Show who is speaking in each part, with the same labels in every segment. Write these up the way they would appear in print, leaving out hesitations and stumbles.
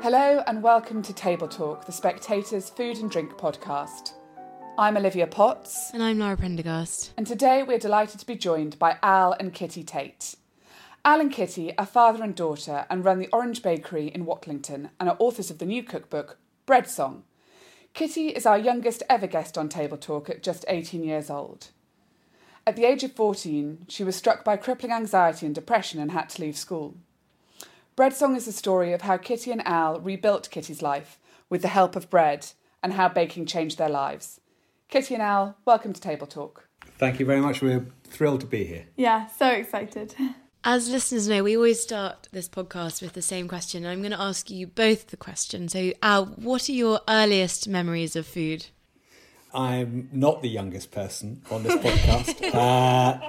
Speaker 1: Hello and welcome to Table Talk, the Spectator's food and drink podcast. I'm Olivia Potts.
Speaker 2: And I'm Laura Prendergast.
Speaker 1: And today we're delighted to be joined by Al and Kitty Tate. Al and Kitty are father and daughter and run the Orange Bakery in Watlington and are authors of the new cookbook, Bread Song. Kitty is our youngest ever guest on Table Talk at just 18 years old. At the age of 14, she was struck by crippling anxiety and depression and had to leave school. Bread Song is the story of how Kitty and Al rebuilt Kitty's life with the help of bread and how baking changed their lives. Kitty and Al, welcome to Table Talk.
Speaker 3: Thank you very much. We're thrilled to be here.
Speaker 4: Yeah, so excited.
Speaker 2: As listeners know, we always start this podcast with the same question. I'm going to ask you both the question. So, Al, what are your earliest memories of food?
Speaker 3: I'm not the youngest person on this podcast.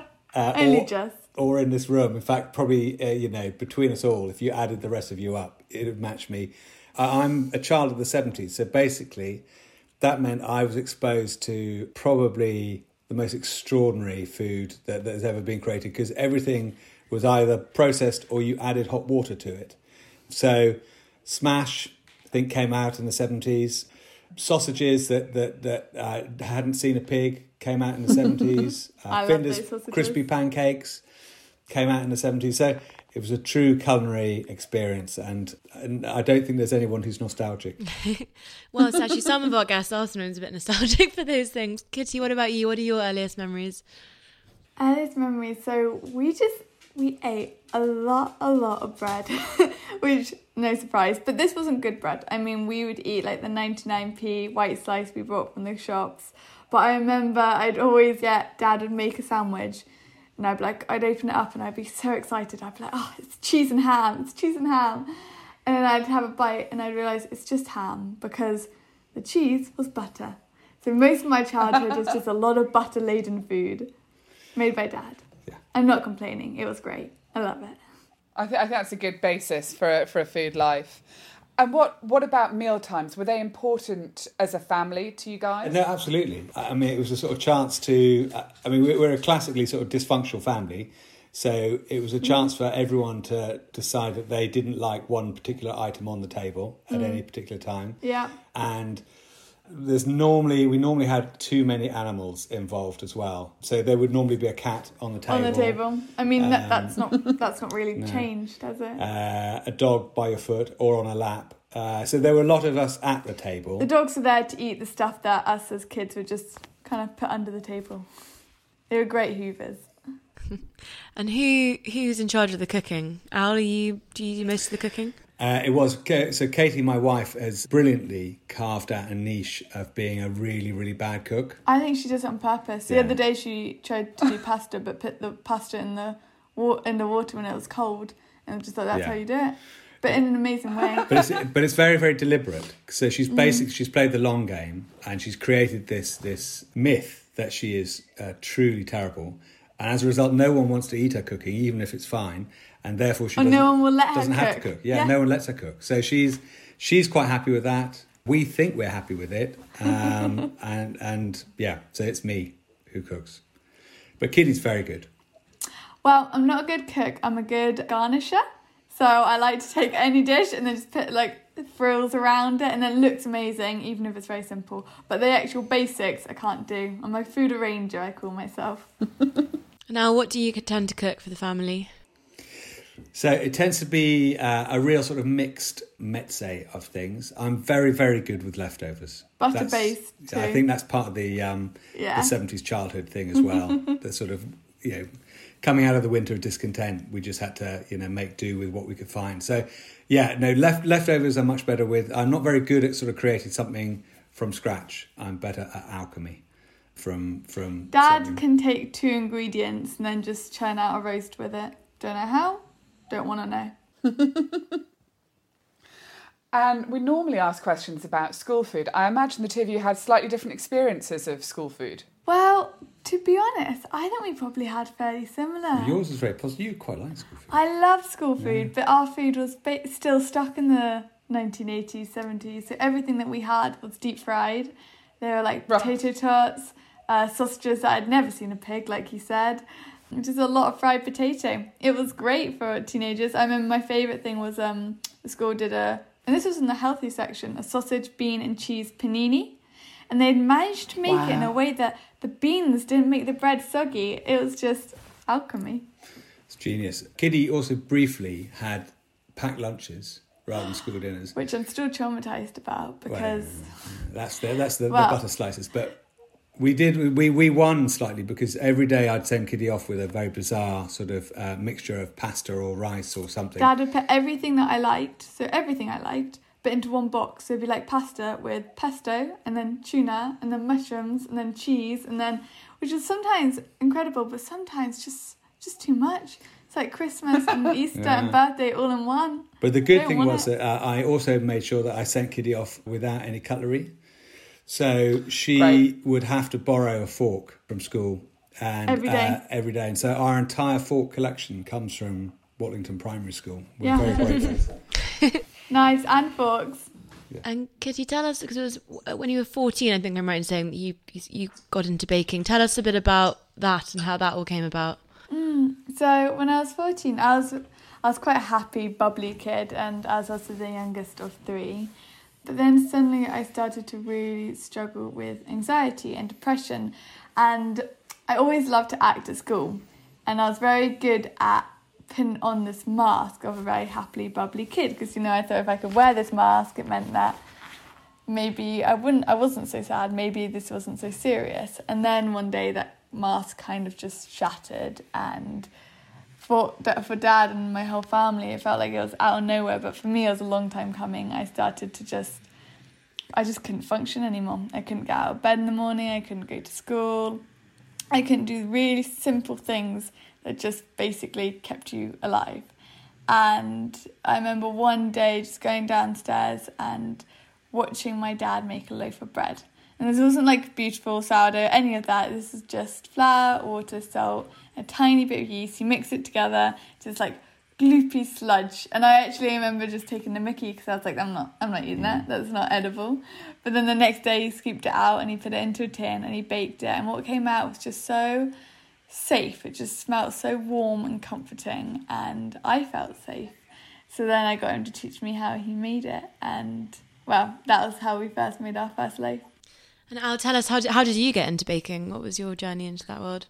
Speaker 3: Or in this room. In fact, probably, between us all, if you added the rest of you up, it would match me. I'm a child of the 70s. So basically, that meant I was exposed to probably the most extraordinary food that has ever been created, because everything was either processed or you added hot water to it. So Smash, I think, came out in the 70s. Sausages that hadn't seen a pig came out in the 70s. Finder's crispy pancakes came out in the 70s. So it was a true culinary experience, and I don't think there's anyone who's nostalgic.
Speaker 2: Well, it's actually some of our guests are sometimes a bit nostalgic for those things. Kitty, what about you? What are your earliest memories?
Speaker 4: Earliest memories, so we ate a lot of bread, which, no surprise, but this wasn't good bread. I mean, we would eat like the 99p white slice we brought from the shops, but I remember I'd always get, Dad would make a sandwich, and I'd open it up and I'd be so excited. I'd be like, oh, it's cheese and ham. And then I'd have a bite and I'd realise it's just ham because the cheese was butter. So most of my childhood was just a lot of butter-laden food made by Dad.
Speaker 3: Yeah.
Speaker 4: I'm not complaining. It was great. I love it.
Speaker 1: I think that's a good basis for a food life. And what about meal times? Were they important as a family to you guys?
Speaker 3: No, absolutely. I mean, it was a sort of chance to... we're a classically sort of dysfunctional family, so it was a chance for everyone to decide that they didn't like one particular item on the table at any particular time.
Speaker 4: Yeah.
Speaker 3: And we normally had too many animals involved as well. So there would normally be a cat on the table.
Speaker 4: On the table. I mean, that's not really changed, has it?
Speaker 3: A dog by your foot or on a lap. So there were a lot of us at the table.
Speaker 4: The dogs were there to eat the stuff that us as kids would just kind of put under the table. They were great hoovers.
Speaker 2: And who's in charge of the cooking? Al, do you do most of the cooking?
Speaker 3: It was. So Katie, my wife, has brilliantly carved out a niche of being a really, really bad cook.
Speaker 4: I think she does it on purpose. The other day she tried to do pasta, but put the pasta in the water when it was cold, and I just thought that's how you do it. But in an amazing way.
Speaker 3: But it's very, very deliberate. So she's played the long game, and she's created this myth that she is truly terrible. And as a result, no one wants to eat her cooking, even if it's fine. And therefore,
Speaker 4: no one will let her
Speaker 3: doesn't have to cook. Yeah, no one lets her cook. So she's quite happy with that. We think we're happy with it. And so it's me who cooks. But Kitty's very good.
Speaker 4: Well, I'm not a good cook. I'm a good garnisher. So I like to take any dish and then just put frills around it, and then it looks amazing, even if it's very simple. But the actual basics I can't do. I'm a food arranger, I call myself.
Speaker 2: Now, what do you tend to cook for the family?
Speaker 3: So it tends to be a real sort of mixed mezze of things. I'm very, very good with leftovers.
Speaker 4: Butter-based too.
Speaker 3: I think that's part of the 70s childhood thing as well. The sort of, coming out of the winter of discontent, we just had to, make do with what we could find. So, leftovers I'm much better with. I'm not very good at sort of creating something from scratch. I'm better at alchemy from
Speaker 4: Dad
Speaker 3: something.
Speaker 4: can take 2 ingredients and then just churn out a roast with it. Don't know how. Don't want to know.
Speaker 1: And we normally ask questions about school food. I imagine the two of you had slightly different experiences of school food.
Speaker 4: Well, to be honest, I think we probably had fairly similar.
Speaker 3: Yours was very positive. You quite like school food.
Speaker 4: I loved school food, but our food was still stuck in the 1980s, 70s. So everything that we had was deep fried. They were like potato tots, sausages that I'd never seen a pig, like you said. Just a lot of fried potato. It was great for teenagers. I remember my favourite thing was the school did a and this was in the healthy section, a sausage, bean and cheese panini. And they'd managed to make it in a way that the beans didn't make the bread soggy. It was just alchemy.
Speaker 3: It's genius. Kitty also briefly had packed lunches rather than school dinners,
Speaker 4: which I'm still traumatised about because
Speaker 3: that's the butter slices. But we won slightly because every day I'd send Kitty off with a very bizarre sort of mixture of pasta or rice or something.
Speaker 4: Dad would put everything that I liked, but into one box. So it'd be like pasta with pesto and then tuna and then mushrooms and then cheese and then, which is sometimes incredible, but sometimes just too much. It's like Christmas and Easter and birthday all in one.
Speaker 3: But the good thing was that I also made sure that I sent Kitty off without any cutlery. So she would have to borrow a fork from school and every day. And so our entire fork collection comes from Watlington Primary School. We're very grateful.
Speaker 4: Knives and forks.
Speaker 2: Yeah. And could you tell us, because it was when you were 14, I think I'm right in saying that you got into baking. Tell us a bit about that and how that all came about.
Speaker 4: So when I was 14, I was quite a happy, bubbly kid, and I was also the youngest of three. But then suddenly I started to really struggle with anxiety and depression, and I always loved to act at school, and I was very good at putting on this mask of a very happily, bubbly kid, because I thought if I could wear this mask, it meant that maybe I wasn't so sad, maybe this wasn't so serious. And then one day that mask kind of just shattered, and for Dad and my whole family, it felt like it was out of nowhere, but for me it was a long time coming. I started to I just couldn't function anymore. I couldn't get out of bed in the morning, I couldn't go to school, I couldn't do really simple things that just basically kept you alive. And I remember one day just going downstairs and watching my dad make a loaf of bread. And this wasn't like beautiful sourdough, any of that. This is just flour, water, salt, a tiny bit of yeast. You mix it together, just like gloopy sludge. And I actually remember just taking the mickey because I was like, I'm not eating that. That's not edible. But then the next day he scooped it out and he put it into a tin and he baked it. And what came out was just so safe. It just smelled so warm and comforting, and I felt safe. So then I got him to teach me how he made it, and that was how we first made our first loaf.
Speaker 2: And Al, tell us, how did you get into baking? What was your journey into that world?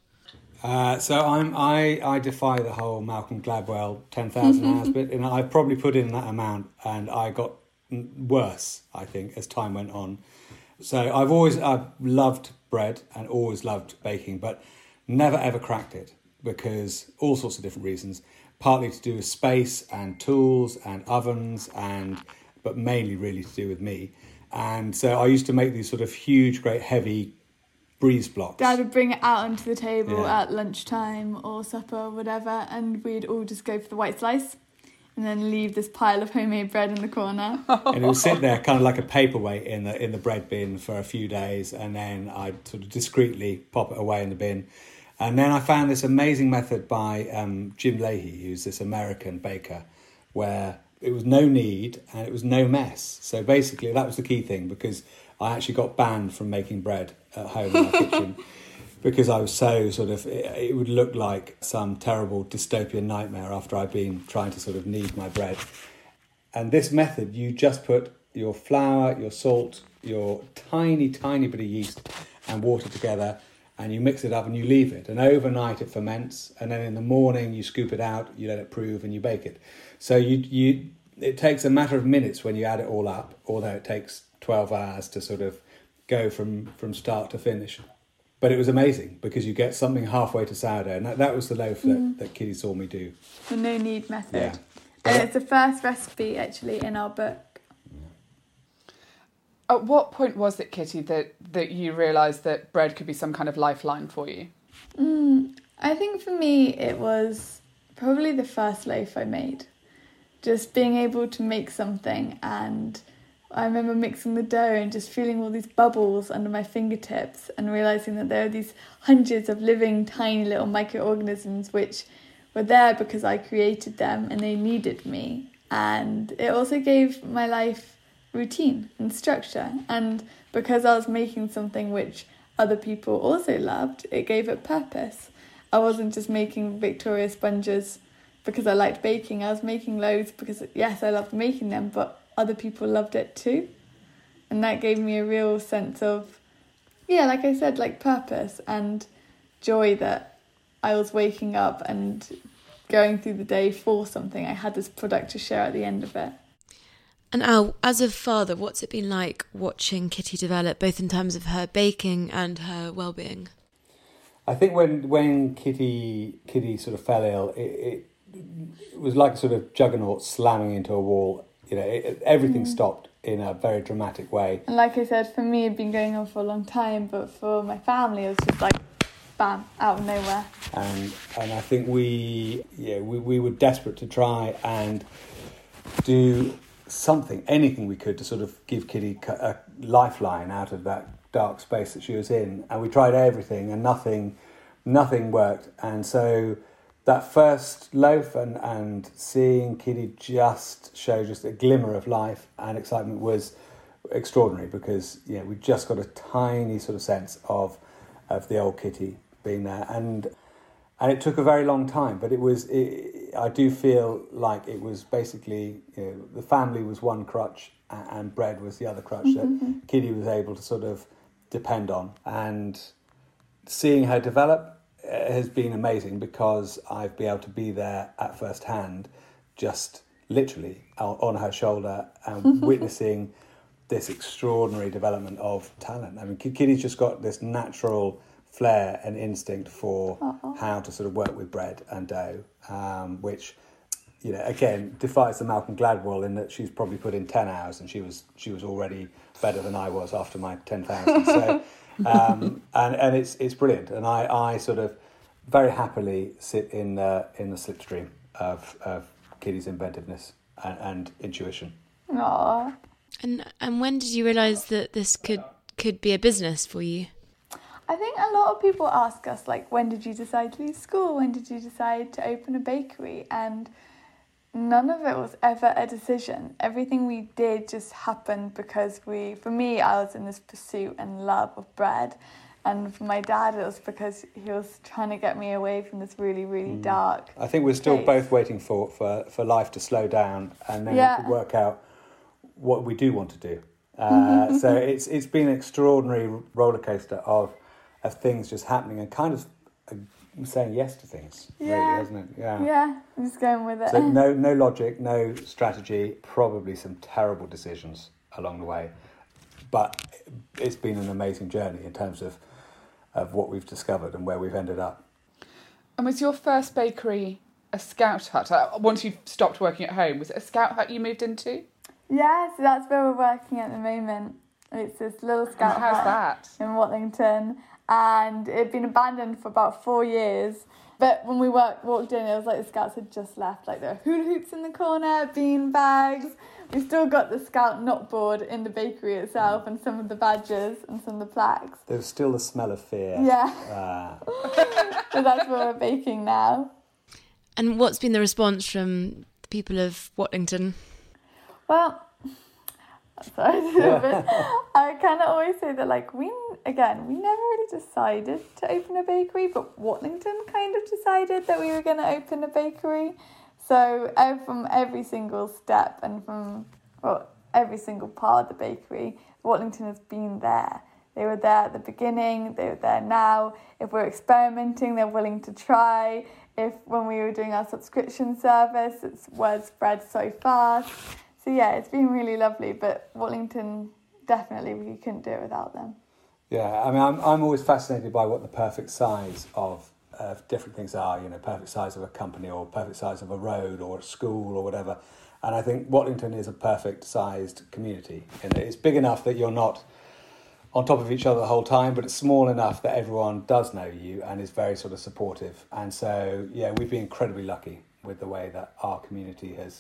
Speaker 3: So I defy the whole Malcolm Gladwell 10,000 hours bit. I probably put in that amount, and I got worse, I think, as time went on. So I've loved bread and always loved baking, but never ever cracked it because all sorts of different reasons, partly to do with space and tools and ovens, but mainly really to do with me. And so I used to make these sort of huge, great, heavy breeze blocks.
Speaker 4: Dad would bring it out onto the table at lunchtime or supper or whatever, and we'd all just go for the white slice and then leave this pile of homemade bread in the corner.
Speaker 3: And it would sit there kind of like a paperweight in the bread bin for a few days, and then I'd sort of discreetly pop it away in the bin. And then I found this amazing method by Jim Leahy, who's this American baker, where it was no knead and it was no mess. So basically that was the key thing, because I actually got banned from making bread at home in my kitchen because I was so it would look like some terrible dystopian nightmare after I'd been trying to sort of knead my bread. And this method, you just put your flour, your salt, your tiny, tiny bit of yeast and water together, and you mix it up and you leave it. And overnight it ferments, and then in the morning you scoop it out, you let it prove, and you bake it. So it takes a matter of minutes when you add it all up, although it takes 12 hours to sort of go from start to finish. But it was amazing because you get something halfway to sourdough, and that was the loaf that Kitty saw me do.
Speaker 4: The no knead method. Yeah. And it's the first recipe actually in our book.
Speaker 1: At what point was it, Kitty, that you realised that bread could be some kind of lifeline for you?
Speaker 4: I think for me it was probably the first loaf I made. Just being able to make something, and I remember mixing the dough and just feeling all these bubbles under my fingertips and realising that there are these hundreds of living tiny little microorganisms which were there because I created them and they needed me. And it also gave my life routine and structure, and because I was making something which other people also loved, it gave it purpose. I wasn't just making Victoria sponges because I liked baking. I was making loaves because yes, I loved making them, but other people loved it too. And that gave me a real sense of, yeah, like I said, like purpose and joy that I was waking up and going through the day for something. I had this product to share at the end of it.
Speaker 2: And Al, as a father, what's it been like watching Kitty develop, both in terms of her baking and her well-being?
Speaker 3: I think when Kitty sort of fell ill, it was like a sort of juggernaut slamming into a wall. You know, everything stopped in a very dramatic way.
Speaker 4: And like I said, for me, it'd been going on for a long time, but for my family, it was just like, bam, out of nowhere.
Speaker 3: And I think we were desperate to try and do something, anything we could to sort of give Kitty a lifeline out of that dark space that she was in. And we tried everything and nothing worked. And so that first loaf and seeing Kitty just show just a glimmer of life and excitement was extraordinary, because we just got a tiny sort of sense of the old Kitty being there. And it took a very long time, but I do feel like it was basically, the family was one crutch and bread was the other crutch that Kitty was able to sort of depend on. And seeing her develop has been amazing, because I've been able to be there at first hand, just literally on her shoulder and witnessing this extraordinary development of talent. I mean, Kitty's just got this natural flair and instinct for how to sort of work with bread and dough, which, again, defies the Malcolm Gladwell in that she's probably put in 10 hours and she was already better than I was after my 10,000. So, and it's brilliant. And I sort of very happily sit in the slipstream of Kitty's inventiveness and intuition.
Speaker 4: Aww.
Speaker 2: And when did you realise that this could be a business for you?
Speaker 4: I think a lot of people ask us, like, when did you decide to leave school? When did you decide to open a bakery? And none of it was ever a decision. Everything we did just happened because for me, I was in this pursuit and love of bread. And for my dad, it was because he was trying to get me away from this really, really dark
Speaker 3: I think we're still
Speaker 4: place.
Speaker 3: both waiting for life to slow down and then we can work out what we do want to do. So it's been an extraordinary roller coaster of things just happening and kind of saying yes to things, really, hasn't it?
Speaker 4: Yeah, I'm just going with it.
Speaker 3: So no logic, no strategy, probably some terrible decisions along the way. But it's been an amazing journey in terms of what we've discovered and where we've ended up.
Speaker 1: And was your first bakery a scout hut? Once you stopped working at home, was it a scout hut you moved into?
Speaker 4: Yeah, so that's where we're working at the moment. It's this little scout
Speaker 1: How's
Speaker 4: hut
Speaker 1: that?
Speaker 4: in Watlington, and it had been abandoned for about 4 years. But when we walked in, it was like the scouts had just left. Like, there were hula hoops in the corner, bean bags. We still got the scout knot board in the bakery itself, and some of the badges and some of the plaques.
Speaker 3: There's still the smell of fear.
Speaker 4: Yeah. So that's where we're baking now.
Speaker 2: And what's been the response from the people of Watlington?
Speaker 4: Well, sorry, but I kind of always say that, like, we never really decided to open a bakery, but Watlington kind of decided that we were going to open a bakery. So from every single step and from every single part of the bakery, Watlington has been there. They were there at the beginning, they were there now. If we're experimenting, they're willing to try. When we were doing our subscription service, it's word spread so fast. So yeah, it's been really lovely, but Watlington, definitely we couldn't do it without them.
Speaker 3: Yeah, I mean, I'm always fascinated by what the perfect size of different things are, perfect size of a company or perfect size of a road or a school or whatever. And I think Watlington is a perfect sized community. It's big enough that you're not on top of each other the whole time, but it's small enough that everyone does know you and is very sort of supportive. And so, yeah, we've been incredibly lucky with the way that our community has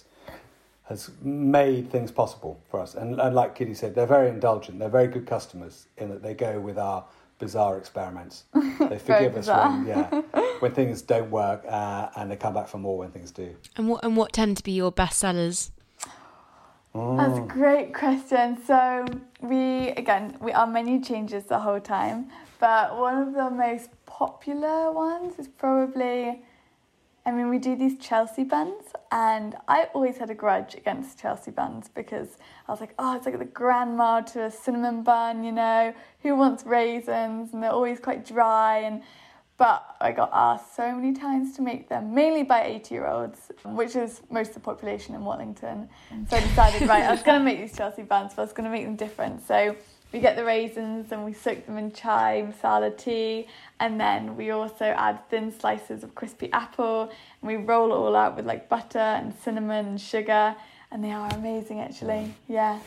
Speaker 3: made things possible for us. And like Kitty said, they're very indulgent. They're very good customers in that they go with our bizarre experiments. They forgive us when things don't work, and they come back for more when things do.
Speaker 2: And what tend to be your best sellers?
Speaker 4: That's a great question. So our menu changes the whole time, but one of the most popular ones is probably I mean, we do these Chelsea buns, and I always had a grudge against Chelsea buns because I was like, oh, it's like the grandma to a cinnamon bun, you know, who wants raisins? And they're always quite dry. But I got asked so many times to make them, mainly by 80-year-olds, which is most of the population in Watlington. So I decided, right, I was going to make these Chelsea buns, but I was going to make them different. So we get the raisins and we soak them in chai masala tea, and then we also add thin slices of crispy apple, and we roll it all out with like butter and cinnamon and sugar, and they are amazing actually. Yeah.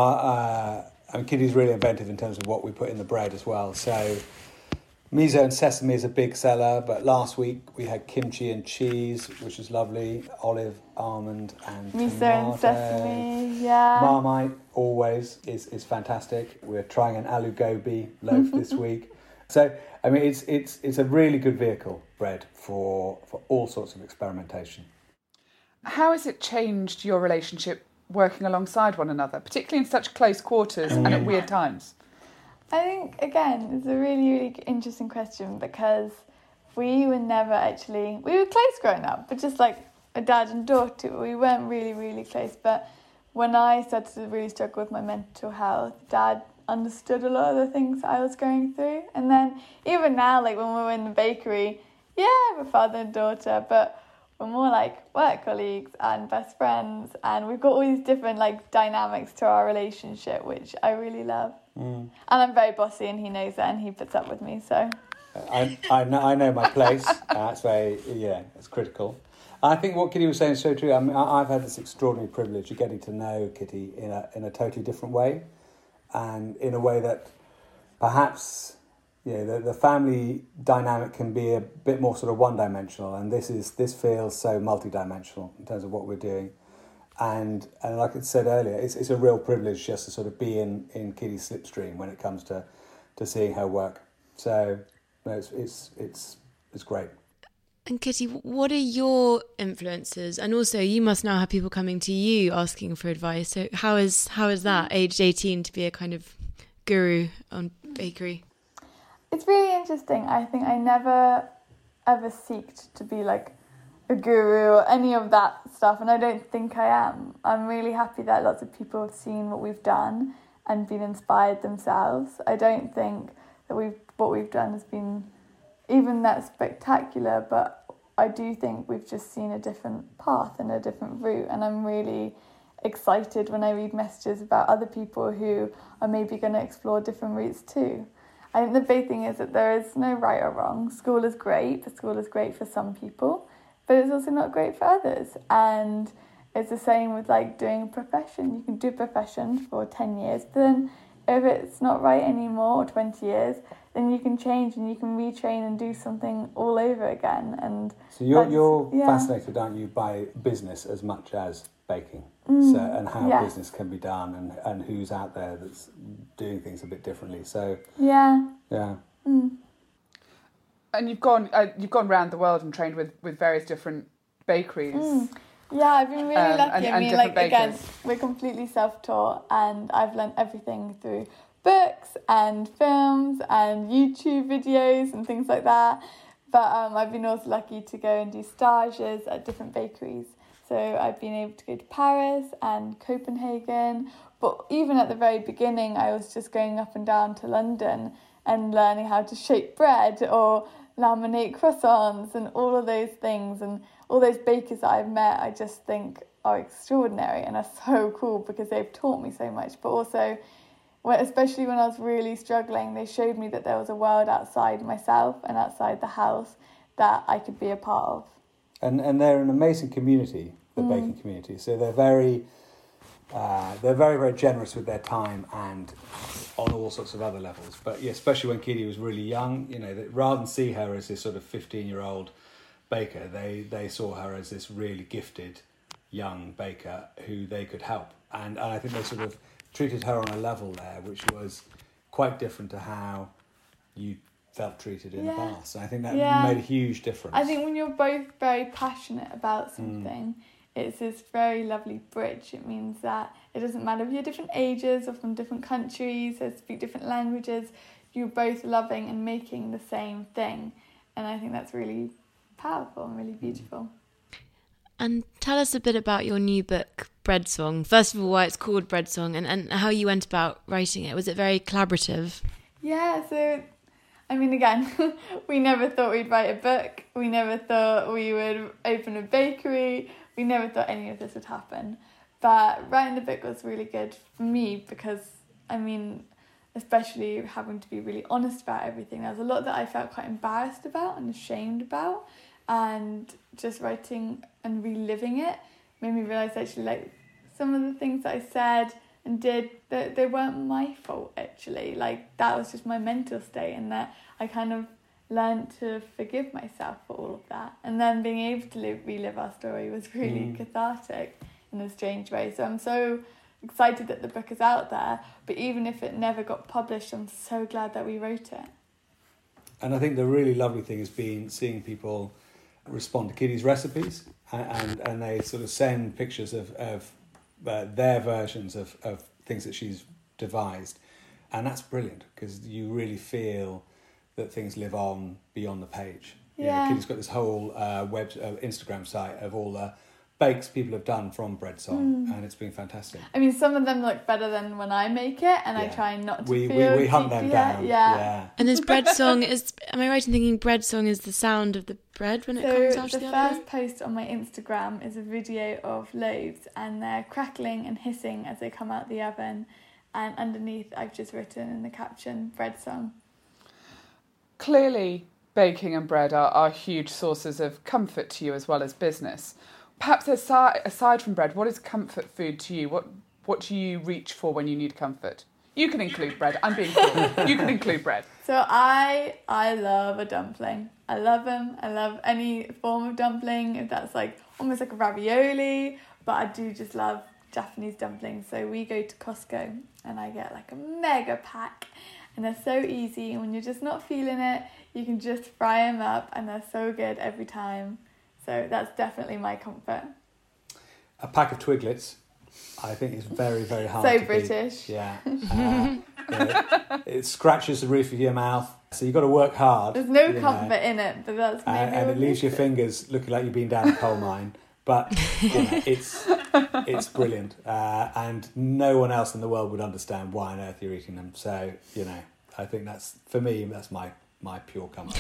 Speaker 3: And Kitty's really inventive in terms of what we put in the bread as well. So miso and sesame is a big seller, but last week we had kimchi and cheese, which is lovely. Olive, almond, and
Speaker 4: miso
Speaker 3: tomato.
Speaker 4: and sesame, yeah.
Speaker 3: Marmite always is fantastic. We're trying an aloo gobi loaf this week. So I mean, it's a really good vehicle, bread, for all sorts of experimentation.
Speaker 1: How has it changed your relationship working alongside one another, particularly in such close quarters and at weird times?
Speaker 4: I think, again, it's a really, really interesting question because we were close growing up, but just like a dad and daughter, we weren't really, really close. But when I started to really struggle with my mental health, Dad understood a lot of the things I was going through. And then even now, like when we're in the bakery, yeah, we're father and daughter, but we're more like work colleagues and best friends, and we've got all these different like dynamics to our relationship, which I really love. And I'm very bossy, and he knows that, and he puts up with me. So
Speaker 3: I know my place. That's very it's critical. I think what Kitty was saying is so true. I mean, I've had this extraordinary privilege of getting to know Kitty in a totally different way, and in a way that perhaps the family dynamic can be a bit more sort of one-dimensional, and this feels so multi-dimensional in terms of what we're doing. And like I said earlier, it's a real privilege just to sort of be in Kitty's slipstream when it comes to seeing her work. So it's great.
Speaker 2: And Kitty, what are your influences? And also, you must now have people coming to you asking for advice. So how is that, aged 18, to be a kind of guru on bakery?
Speaker 4: It's really interesting. I think I never ever seeked to be like a guru or any of that stuff, and I don't think I am. I'm really happy that lots of people have seen what we've done and been inspired themselves. I don't think that what we've done has been even that spectacular, but I do think we've just seen a different path and a different route, and I'm really excited when I read messages about other people who are maybe going to explore different routes too. I think the big thing is that there is no right or wrong. School is great for some people, but it's also not great for others. And it's the same with like doing a profession. You can do a profession for 10 years, but then if it's not right anymore, or 20 years, then you can change and you can retrain and do something all over again. And
Speaker 3: so you're fascinated, aren't you, by business as much as baking? And how business can be done, and who's out there that's doing things a bit differently. So yeah.
Speaker 1: And you've gone around the world and trained with various different bakeries.
Speaker 4: Yeah, I've been really lucky. I mean, like,
Speaker 1: bakers.
Speaker 4: Again, we're completely self-taught, and I've learned everything through books and films and YouTube videos and things like that. But I've been also lucky to go and do stages at different bakeries. So I've been able to go to Paris and Copenhagen. But even at the very beginning, I was just going up and down to London and learning how to shape bread or laminate croissants and all of those things. And all those bakers that I've met, I just think are extraordinary and are so cool because they've taught me so much. But also, especially when I was really struggling, they showed me that there was a world outside myself and outside the house that I could be a part of.
Speaker 3: And they're an amazing community, the baking community. So they're very, very generous with their time and on all sorts of other levels. But yeah, especially when Kitty was really young, rather than see her as this sort of 15-year-old baker, they saw her as this really gifted young baker who they could help. And I think they sort of treated her on a level there, which was quite different to how you felt treated in the past. And I think that made a huge difference.
Speaker 4: I think when you're both very passionate about something, it's this very lovely bridge. It means that it doesn't matter if you're different ages or from different countries or speak different languages, you're both loving and making the same thing. And I think that's really powerful and really beautiful.
Speaker 2: And tell us a bit about your new book, Bread Song. First of all, why it's called Bread Song and how you went about writing it. Was it very collaborative?
Speaker 4: Yeah, so, I mean, again, we never thought we'd write a book. We never thought we would open a bakery. We never thought any of this would happen. But writing the book was really good for me because, I mean, especially having to be really honest about everything. There was a lot that I felt quite embarrassed about and ashamed about. And just writing and reliving it made me realise actually like some of the things that I said and did, that they weren't my fault actually. Like that was just my mental state, and that I kind of learned to forgive myself for all of that. And then being able to relive our story was really cathartic in a strange way. So I'm so excited that the book is out there, but even if it never got published, I'm so glad that we wrote it.
Speaker 3: And I think the really lovely thing has been seeing people respond to Kitty's recipes, and they sort of send pictures of their versions of things that she's devised, and that's brilliant because you really feel that things live on beyond the page.
Speaker 4: Yeah.
Speaker 3: Kitty's got this whole Instagram site of all the bakes people have done from Bread Song, and it's been fantastic.
Speaker 4: I mean, some of them look better than when I make it, and I try not to
Speaker 3: we hunt them down.
Speaker 4: Yeah.
Speaker 2: And is Bread Song, am I right in thinking Bread Song is the sound of the bread when it comes out of the oven?
Speaker 4: The first post on my Instagram is a video of loaves, and they're crackling and hissing as they come out the oven, and underneath I've just written in the caption, Bread Song.
Speaker 1: Clearly, baking and bread are huge sources of comfort to you as well as business. Perhaps aside from bread, what is comfort food to you? What do you reach for when you need comfort? You can include bread. I'm being cool. You can include bread.
Speaker 4: So I love a dumpling. I love them. I love any form of dumpling, if that's like almost like a ravioli, but I do just love Japanese dumplings. So we go to Costco and I get like a mega pack, and they're so easy. And when you're just not feeling it, you can just fry them up, and they're so good every time. So that's definitely my comfort.
Speaker 3: A pack of Twiglets, I think, is very, very hard
Speaker 4: so
Speaker 3: to
Speaker 4: British.
Speaker 3: beat. Yeah. It scratches the roof of your mouth, so you've got to work hard.
Speaker 4: There's no comfort in it, but that's maybe
Speaker 3: and it leaves your fingers looking like you've been down a coal mine. But it's brilliant, and no one else in the world would understand why on earth you're eating them. So I think that's, for me, that's my pure comfort.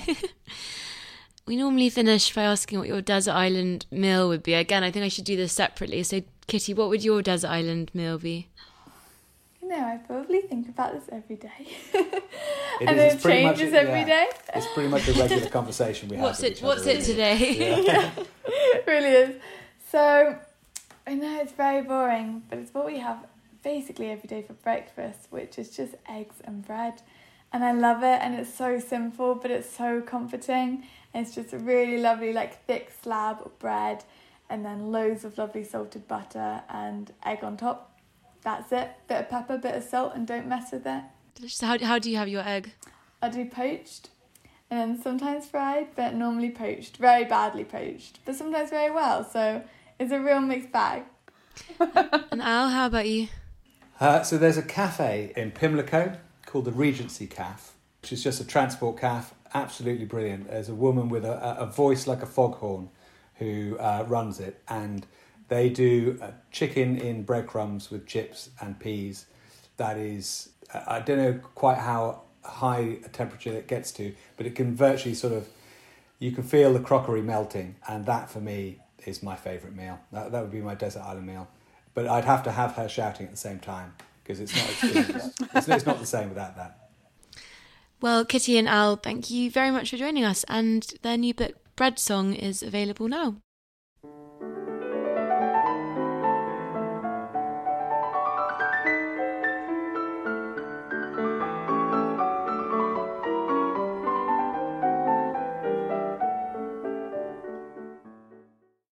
Speaker 2: We normally finish by asking what your desert island meal would be. Again, I think I should do this separately. So, Kitty, what would your desert island meal be?
Speaker 4: I probably think about this every day.
Speaker 3: It
Speaker 4: changes every day.
Speaker 3: It's pretty much a regular conversation we have.
Speaker 2: What's it today?
Speaker 4: Yeah. It really is. So, I know it's very boring, but it's what we have basically every day for breakfast, which is just eggs and bread. And I love it, and it's so simple, but it's so comforting. It's just a really lovely, like, thick slab of bread, and then loads of lovely salted butter and egg on top. That's it. Bit of pepper, bit of salt, and don't mess with it.
Speaker 2: So how do you have your egg?
Speaker 4: I do poached, and then sometimes fried, but normally poached. Very badly poached, but sometimes very well. So it's a real mixed bag.
Speaker 2: And Al, how about you?
Speaker 3: So there's a cafe in Pimlico called the Regency Cafe, which is just a transport cafe. Absolutely brilliant. There's a woman with a voice like a foghorn who runs it, and they do chicken in breadcrumbs with chips and peas. That is, I don't know quite how high a temperature it gets to, but it can virtually you can feel the crockery melting, and that for me is my favourite meal. That would be my desert island meal. But I'd have to have her shouting at the same time, because it's not the same without that.
Speaker 2: Well, Kitty and Al, thank you very much for joining us, and their new book, Bread Song, is available now.